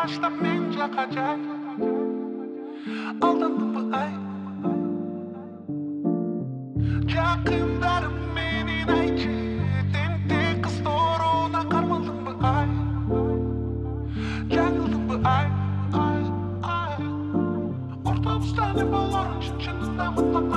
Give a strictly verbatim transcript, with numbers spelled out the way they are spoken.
баштап мен жака жай алдандымбы ай жакындарым менин айтчы тентек кыз тооруна кармалдыңбы ай жаңылдыңбы ай ай ай ортобуста не болорун чын чынында мыктап